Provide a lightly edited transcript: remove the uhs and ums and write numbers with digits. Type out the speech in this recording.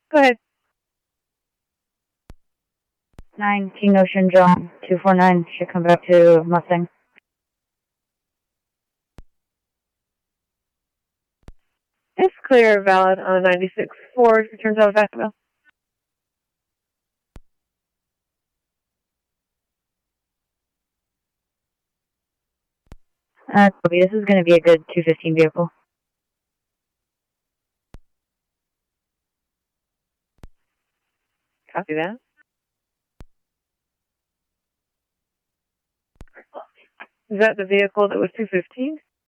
Go ahead. 9 King Ocean John 249 should come back to Mustang. It's clear, valid on 96. Ford returns out of Vacaville. Copy. This is going to be a good 215 vehicle. Copy that. Is that the vehicle that was 215?